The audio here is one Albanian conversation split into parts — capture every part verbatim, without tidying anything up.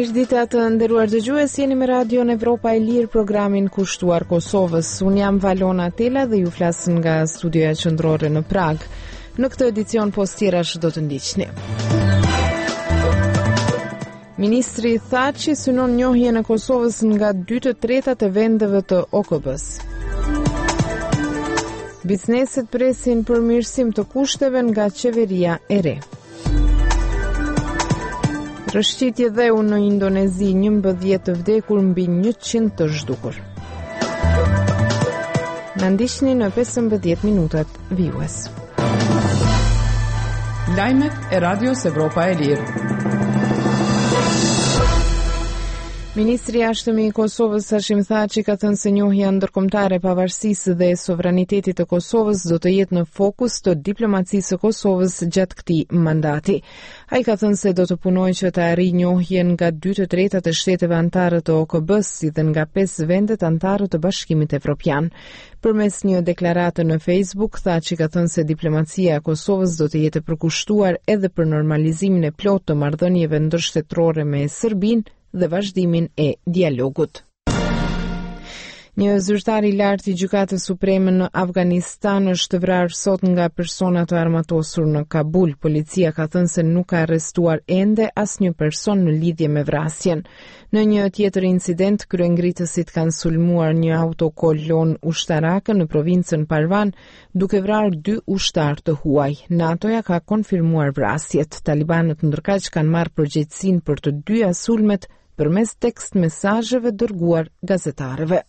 Mirëdita të nderuar dëgjues, jeni me Radio në Evropa e Lirë, programin kushtuar Kosovës. Unë jam Valona Tela dhe ju flas nga studioja qendrore në Prag. Në këtë edicion postierash do të ndiqni. Ministri tha që synon njohjen e Kosovës nga dy të tretat e vendeve të O K B-s. Bizneset presin përmirësim të kushteve nga qeveria e re. Rëshqitje dheu në Indonezi, njëmbëdhjetë të vdekur mbi njëqind të zhdukur. Në ndiqni në pesëmbëdhjetë minutat vijues. Lajmet e Radios Evropa e Lirë. Ministri i Jashtëmi i Kosovës Hashim Thaçi ka thënë se njohja ndërkombëtare e pavarësisë dhe sovranitetit të Kosovës do të jetë në fokus të diplomacisë së Kosovës gjatë këtij mandati. Ai ka thënë se do të punojë që të arrijë njohjen nga dy të tretat e shteteve anëtare të O K B-s, si dhe nga pesë vendet anëtare të Bashkimit Evropian. Përmes një deklarate në Facebook, Thaçi ka thënë se diplomacia e Kosovës do të jetë e përkushtuar edhe për normalizimin e plotë të marrëdhënieve ndërshtetërore me Serbinë dhe vazhdimin e dialogut. Një zyrtar i lartë i Gjykatës Supreme në Afganistan është vrarë sot nga persona të armatosur në Kabul. Policia ka thënë se nuk ka arrestuar ende asnjë person në lidhje me vrasjen. Në një tjetër incident, kryengritësit kanë sulmuar një autokolon ushtarake në provincën Parvan, duke vrarë dy ushtar të huaj. NATO-ja ka konfirmuar vrasjet. Talibanët ndërkaq kanë marrë përgjegjësinë për të dyja sulmet përmes tekst mesazheve dërguar gazetarëve.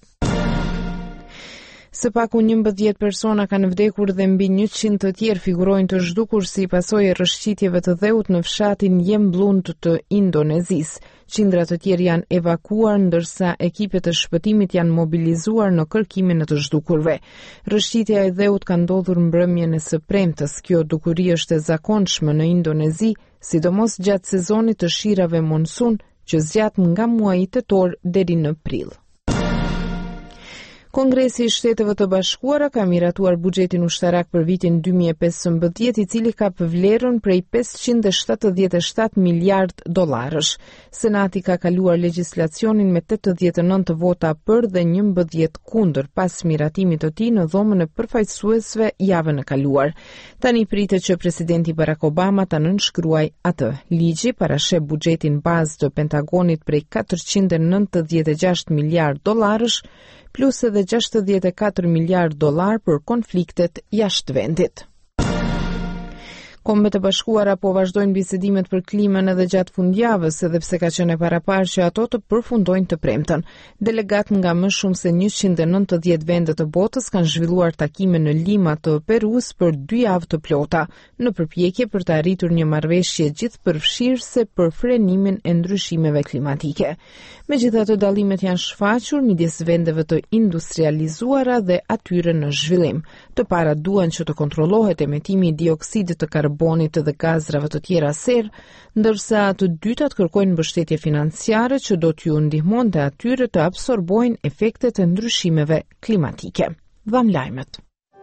Së paku njëmbëdhjetë persona kanë vdekur dhe mbi njëqind të tjerë figurojnë të zhdukur si pasojë e rrëshqitjeve të dheut në fshatin Jemblund të Indonezisë. Qindra të tjerë janë evakuar, ndërsa ekipet e shpëtimit janë mobilizuar në kërkimin e të zhdukurve. Rrëshqitja e dheut ka ndodhur mbrëmjen e së premtës. Kjo dukuri është e zakonshme në Indonezi, sidomos gjatë sezonit të shirave monsun, që zgjat nga muaji tetor deri në prill. Kongresi i Shteteve të Bashkuara ka miratuar buxhetin ushtarak për vitin dy mijë e pesëmbëdhjetë, i cili ka vlerën prej pesëqind e shtatëdhjetë e shtatë miliard dollarësh. Senati ka kaluar legjislacionin me tetëdhjetë e nëntë vota për dhe njëmbëdhjetë kundër pas miratimit të tij në dhomën e përfaqësuesve javën e kaluar. Tani pritet që presidenti Barack Obama ta nënshkruajë atë. Ligji parasheh buxhetin bazë të Pentagonit prej katërqind e nëntëdhjetë e gjashtë miliard dollarësh, plus edhe gjashtëdhjetë e katër miliard dollar për konfliktet jashtë vendit. Kombet e Bashkuara po vazhdojnë bisedimet për klimën edhe gjatë fundjavës, edhe pse ka qenë e paraparë që ato të përfundojnë të premten. Delegat nga më shumë se njëqind e nëntëdhjetë vende të botës kanë zhvilluar takime në Lima të Perus për dy javë të plota, në përpjekje për të arritur një marrëveshje gjithëpërfshirëse për frenimin e ndryshimeve klimatike. Megjithatë, dallimet janë shfaqur midis vendeve të industrializuara dhe atyre në zhvillim. Të parat duan që të kontrollohet emitimi i dioksidit të karbonit dhe gazrave të tjera serë, ndërsa të dytat kërkojnë mbështetje financiare që do t'ju ndihmonte atyre të absorbojnë efektet e ndryshimeve klimatike. Vam lajmet.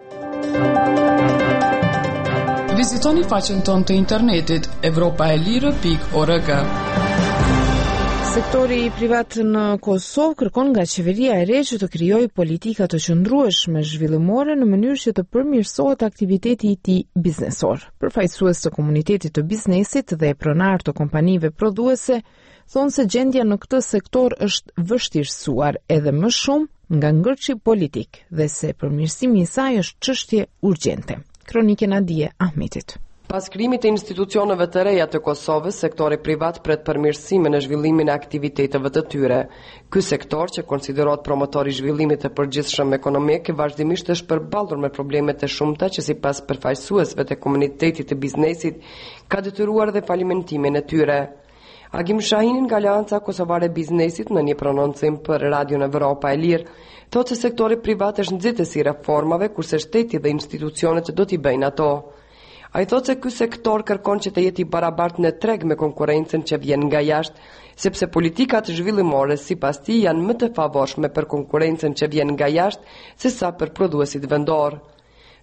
Vizitoni faqen tonë të internetit evropa e lirë pikë org. Sektori privat në Kosovë kërkon nga qeveria e re që të krijojë politika të qëndrueshme zhvillimore në mënyrë që të përmirësohet aktiviteti i tij biznesor. Përfaqësues të komunitetit të biznesit dhe pronar të kompanive prodhuese thonë se gjendja në këtë sektor është vështirësuar edhe më shumë nga ngërçi politik dhe se përmirësimi i saj është çështje urgjente. Kronike Nadije Ahmetit. Pas krijimit të institucioneve të reja të Kosovës, sektori privat pret përmirësimin e zhvillimin e aktiviteteve të tyre. Ky sektor, që konsiderohet promotor i zhvillimit të përgjithshëm ekonomik, vazhdimisht është përballur me probleme të shumta që sipas përfaqësuesve të komunitetit të biznesit ka detyruar dhe falimentimin e tyre. Agim Shahinin nga Alianca Kosovare e Biznesit në një prononcim për Radion Evropa e Lirë, thotë se sektori privat është nxitës i reformave, kurse shteti dhe institucionet do t'i bëjnë ato. A i thot se ky sektor kërkon që të jeti barabartë në treg me konkurencën që vjen nga jashtë, sepse politikat zhvillimore sipas tij janë më të favorshme për konkurencën që vjen nga jashtë se sa për prodhuesit vendor.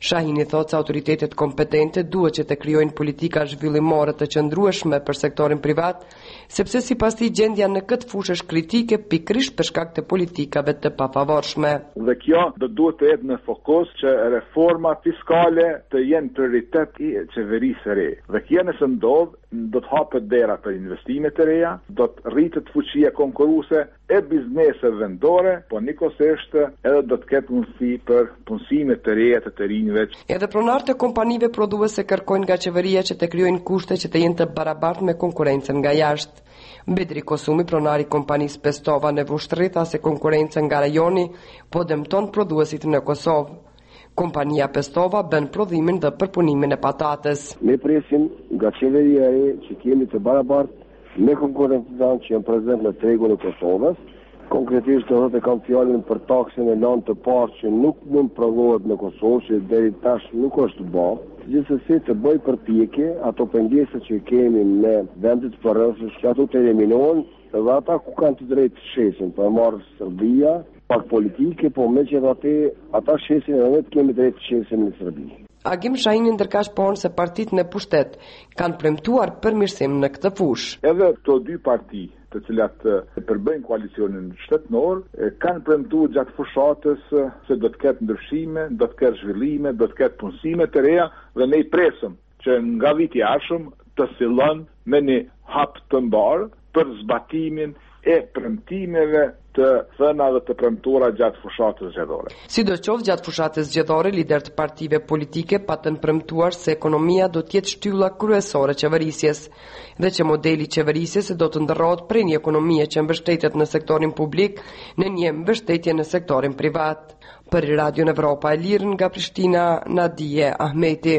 Shahini thotë se autoritetet kompetente duhet që të krijojnë politika zhvillimore të qëndrueshme për sektorin privat, sepse sipas tij gjendja në këtë fushë është kritike pikërisht për shkak të politikave të pafavorshme. Dhe kjo do duhet të jetë në fokus që reforma fiskale të jenë prioritet i qeverisë së re. Dhe kjo nëse ndodh, do të hapet dera për investime të reja, do të rritet fuqia konkurruese e bizneseve vendore, po nikosisht edhe do të ketë mundësi për punësime të reja të të rinjve. Edhe pronarët e kompanive prodhuese kërkojnë nga qeveria që të krijojnë kushte që të jenë të barabartë me konkurrencën nga jashtë. Bedri Kosumi, pronari i kompanisë Pestova në Vushtrri, tha se konkurrenca nga rajoni po dëmton prodhuesit në Kosovë. Kompania Pestova bën prodhimin dhe përpunimin e patates. Ne presim nga qeveria e që kemi të barabartë me konkurrentët që janë prezent në tregun e Kosovës. Konkretisht do të kam fjalën për taksën e lanë të parë që nuk mund prodhohet në Kosovë, që deri tash nuk është bë. Gjithsesi të bëj përpjekje ato pengesa që kemi në vendet përrethës që ato të eliminohen, dhe ata ku kanë të drejtë të shesin, po e marrë Serbia, pak politike, po me që atë ata shesin edhe ne të kemi drejtë të shesin në Serbi. Agim Shahini ndërkaq pohon se partitë në pushtet kanë premtuar përmirësim në këtë fushë. Edhe këto dy parti, të cilat e përbëjnë koalicionin shtetënor, kanë premtuar gjatë fushatës se do të ketë ndryshime, do të ketë zhvillime, do të ketë punësime të reja dhe ne i presim që nga viti i ardhshëm të fillon me një hap të mbarë për zbatimin e premtimeve të thëna dhe të premtuara gjatë fushatës zgjedhore. Sidoqoftë gjatë fushatës zgjedhore, lider të partive politike patën premtuar se ekonomia do të jetë shtylla kryesore e qeverisjes dhe që modeli i qeverisjes do të ndërrohet prej një ekonomie që mbështetet në sektorin publik në një mbështetje në sektorin privat. Për Radio Evropa e Lirë nga Prishtina, Nadije Ahmeti.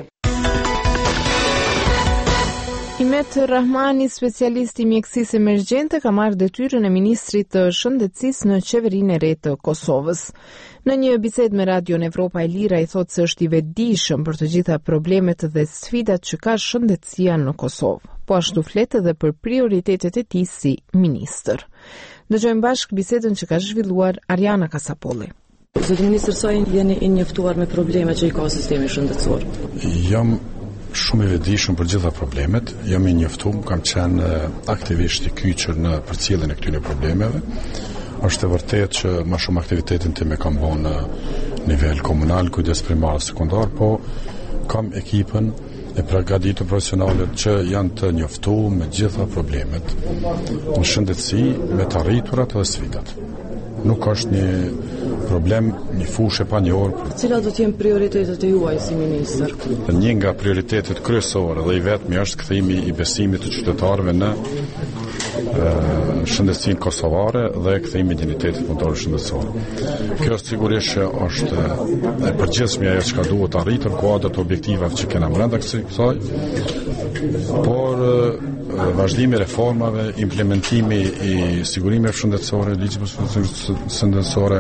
Imet Rahmani, specialist i mjekësisë emergjente, ka marrë detyrën e ministrit të shëndetësisë në qeverinë e re të Kosovës. Në një bisedë me Radio Evropa e Lira i thotë se është i vetëdijshëm për të gjitha problemet dhe sfidat që ka shëndetësia në Kosovë. Po ashtu flet edhe për prioritetet e tij si ministër. Dëgjojmë bashkë bisedën që ka zhvilluar Ariana Kasapolli. Zoti ministër, sa jeni i njoftuar me problemet që i ka sistemi shëndetësor? Jam shumë i vetëdijshëm për gjitha problemet, jam i njoftuar, kam qenë aktivisht i kyçur në përcjelljen e këtyre problemeve. Është e vërtetë që më shumë aktivitetin tim e kam bën në nivel komunal, kujdes primar, sekondar, po kam ekipën e përgatitur profesionale që janë të njoftuar me gjitha problemet në shëndetësi, me të arriturat dhe sfidat. Nuk është një problem, një fushë pa një orë. Cilat do të jenë prioritetet e juaj si ministër? Një nga prioritetet kryesore dhe i vetmi është kthimi i besimit të qytetarëve në shëndetësinë kosovare dhe kthimi i dinjitetit punëtor shëndetësor. Kjo sigurisht është e përgjithshme ajo që duhet arritur kuadrat objektivave që kena brenda kësaj, por vazhdimi i reformave, implementimi i sigurimeve shëndetësore, ligjit shëndetësore,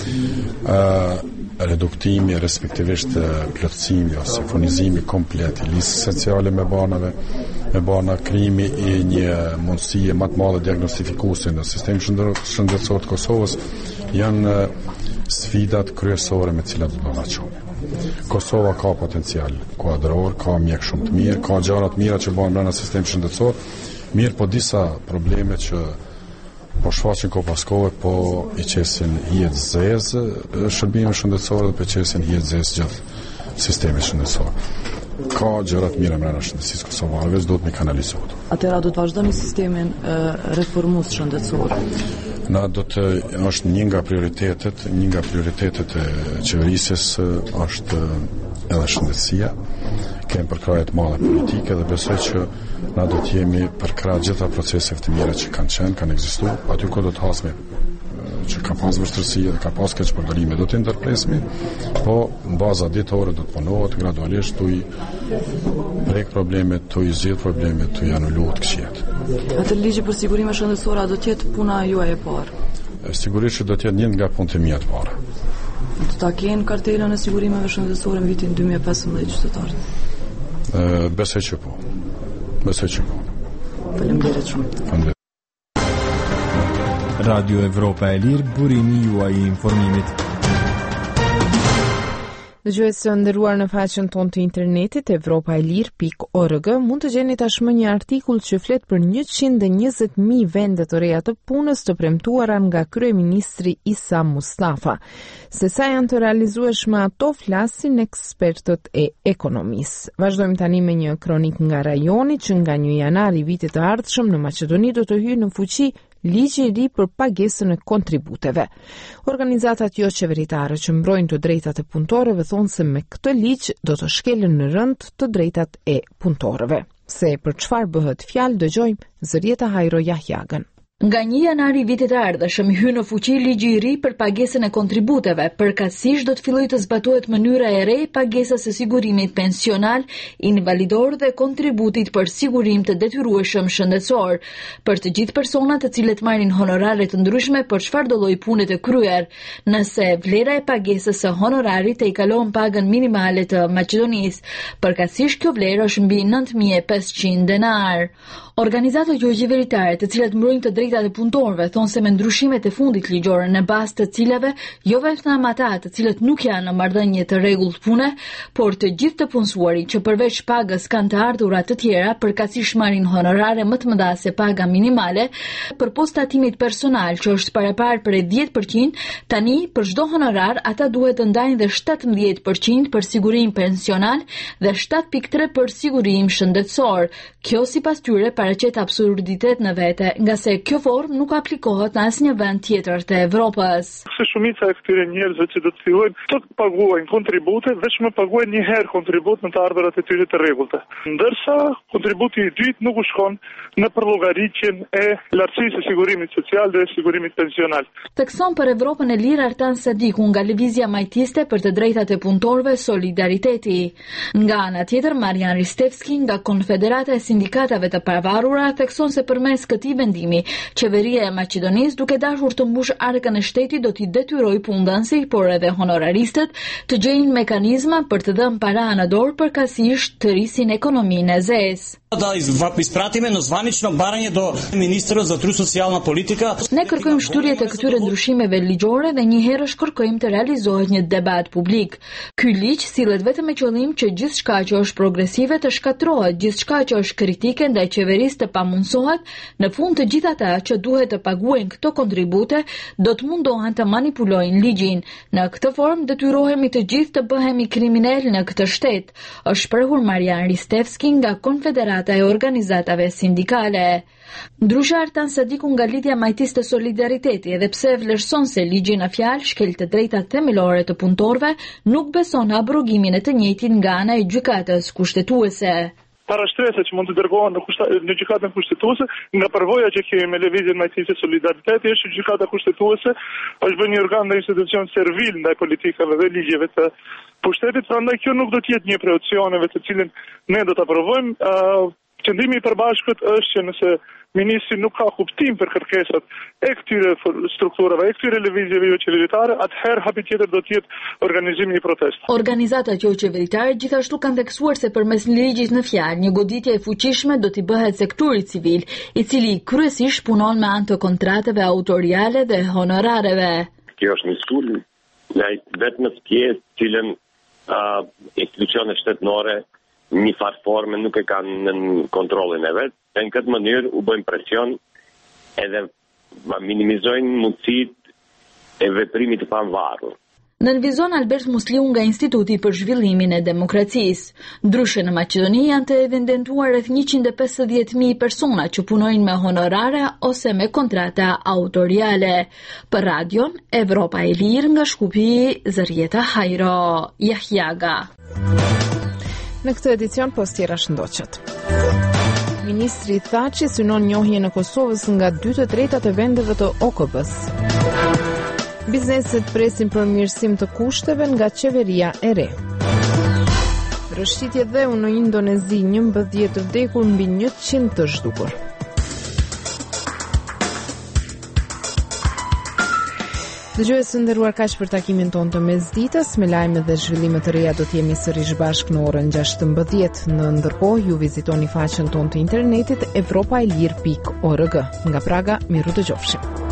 reduktimi, respektivisht plotësimi ose furnizimi komplet i listës sociale me banave, me bana, krijimi i një mundësie më të madhe diagnostifikuese në sistemin shëndetësor të Kosovës janë sfidat kryesore me të cilat do të ballafaqohemi. Kosova ka potencial kuadror, ka mjek shumë të mirë, ka gjëra të mira që bëhen brenda sistemit shëndetësor, mirë po disa probleme që po shfaqen ko pas kohë, po i qesin hijet zezë shërbime shëndetësore dhe po i qesin hijet zezë gjithë sistemi shëndetësor. Ka gjëra të mira brenda shëndetësisë kosovare, vetë duhet me kanalizohet. Atëra do të vazhdoni sistemin e, reformues shëndetësor. Na do të është një nga prioritetet, një nga prioritetet e qeverisjes është edhe shëndetësia. Kemi përkraje të mëdha politike dhe besoj që na do të jemi përkrah gjitha proceseve të mira që kanë qenë, kanë ekzistuar, aty ku do të hasme që ka pas vështirësi dhe ka pas keq përdorime do të ndërpresmi, po në baza ditore do të punohet gradualisht tu i prek problemet, tu i zgjidh problemet, tu i anuluohet këqijat. Atë ligji për sigurime shëndetësore do të jetë puna juaj e parë. Sigurisht që do të jetë një nga punët e mia të para. Do ta kenë kartelën e sigurimeve shëndetësore në vitin dy mijë e pesëmbëdhjetë qytetarët? Ë besoj që po. Besoj që po. Faleminderit shumë. Faleminderit. Radio Evropa e Lirë, burimi juaj i informimit. Dëgjues të nderuar, në faqen tonë të internetit europa e lirë pikë org mund të gjeni tashmë një artikull që flet për njëqind e njëzet mijë vende të reja të punës të premtuara nga kryeministri Isa Mustafa. Se sa janë të realizueshme ato, flasin ekspertët e ekonomisë. Vazhdojmë tani me një kronik nga rajoni që nga një janar i vitit të ardhshëm në Maqedoni do të hyjë në fuqi ligji i ri për pagesën e kontributeve. Organizatat jo qeveritare që mbrojnë të drejtat e punëtorëve thonë se me këtë ligj do të shkelen në rënd të drejtat e punëtorëve. Se për çfarë bëhet fjalë, dëgjojmë Zërieta Hajro Jahjagën. Nga një janar i vitit të ardhshëm hyn në fuqi ligji i ri për pagesën e kontributeve. Përkatësisht do të fillojë të zbatohet mënyra e re e pagesës së sigurimit pensional, invalidor dhe kontributit për sigurim të detyrueshëm shëndetësor për të gjithë personat të cilët marrin honorare të ndryshme për çfarëdo lloj pune të kryer. Nëse vlera e pagesës së honorarit e i kalon pagën minimale të Maqedonisë, përkatësisht kjo vlerë është mbi nëntë mijë e pesëqind denar. Organizatat jo qeveritare të cilat mbrojnë të drejtat e punëtorëve thonë se me ndryshimet e fundit ligjore në bazë të cilave jo vetëm ata të cilët nuk janë në marrëdhënie të rregullt pune, por të gjithë të punësuarit që përveç pagës kanë të ardhura të tjera, përkatësisht marrin honorare më të mëdha se paga minimale, për post tatimit personal që është parapar për dhjetë përqind, tani për çdo honorar ata duhet të ndajnë dhe shtatëmbëdhjetë përqind për sigurim pensional dhe shtatë pikë tre për sigurim shëndetësor. Kjo sipas tyre paraqet absurditet në vete, nga se kjo formë nuk aplikohet në asnjë vend tjetër të Evropës. Se shumica e këtyre njerëzve që do të fillojnë të paguajnë kontribute, vetëm paguajnë një herë kontribut në të ardhurat e tyre të rregullte. Ndërsa kontributi i dytë nuk u shkon në përllogaritjen e lartësisë së sigurimit social dhe sigurimit pensional. Tekson për Evropën e lirë Artan Sadiku nga Lëvizja Majtiste për të drejtat e punëtorëve Solidariteti. Nga ana tjetër, Marian Ristevski nga Konfederata e Sindikatave të Pavarura thekson se përmes këtij vendimi, qeveria e Maqedonisë duke dashur të mbush arkën e shtetit do t'i detyrojë punëdhënësit, por edhe honoraristët të gjejnë mekanizma për të dhënë para në dorë përkatësisht të rrisin ekonominë e zezë. Da ispratime në zvanično baranje do Ministrës za trud socijalna politika. Ne kërkojmë shturje të këtyre ndryshimeve ligjore dhe një herësh kërkojmë të realizohet një debat publik. Ky ligj sillet vetëm me qëllim që gjithçka që është progresive të shkatrohet, gjithçka që është kritike ndaj qeverisë të pamundsohet. Në fund të gjithë ata që duhet të paguajnë këto kontribute do të mundohen të manipulojnë ligjin. Në këtë formë detyrohemi të gjithë të bëhemi kriminal në këtë shtet, është shprehur Marian Ristevski nga Konfederata e organizatave sindikale. Ndryshe Artan Sadiku nga Lidhja Majtiste Solidariteti, edhe pse vlerëson se ligji në fjalë shkel të drejtat themelore të punëtorëve, nuk beson abrogimin e të njëjtin nga ana e gjykatës kushtetuese. Para shtresa që mund të dërgohen në, kushta, në gjykatën kushtetuese, nga përvoja që kemi me Lëvizjen Majtiste Solidariteti, është që gjykata kushtetuese është bërë një organ dhe institucion servil ndaj politikave dhe ligjeve të pushtetit, prandaj kjo nuk do të jetë një prej opsioneve të cilin ne do të aprovojmë. Uh, Qëndrimi i përbashkët është që nëse ministri nuk ka kuptim për kërkesat e këtyre strukturave, e këtyre lëvizjeve jo qeveritare, atëherë hapi tjetër do të jetë organizimi i protestë. Organizatat jo qeveritare gjithashtu kanë theksuar se përmes ligjit në fjalë, një goditje e fuqishme do t'i bëhet sektorit civil, i cili kryesisht punon me anë të kontrateve autoriale dhe honorareve. Kjo është një sulm në vetëm pjesë cilën uh, institucione shtetënore një farë forme nuk e kanë në kontrollin e vetë, dhe në këtë mënyrë u bëjmë presion edhe minimizojnë mundësitë e veprimit të pavarur. Nënvizon Albert Musliu nga Instituti për Zhvillimin e Demokracisë. Ndryshe në Maqedoni janë të evidentuar rreth njëqind e pesëdhjetë mijë persona që punojnë me honorare ose me kontrata autoriale. Për radion Evropa e Lirë nga Shkupi, Zërieta Hajro Jahjaga. Në këtë edicion postjera shëndoqet. Ministri Thaçi synon njohje në Kosovës nga dy të tretat e vendeve të O K B-s. Bizneset presin përmirësim të kushteve nga qeveria e re. Rëshqitje dheu në Indonezi, njëmbëdhjetë të vdekur mbi njëqind të zhdukur. Dëgjues të nderuar, kaq për takimin tonë të mesditës, me lajme dhe zhvillime të reja do të jemi sërish bashkë në orën gjashtëmbëdhjetë. Në ndërkohë, ju vizitoni faqen tonë të internetit evropaelir pikë org. Nga Praga, miru dëgjofshim.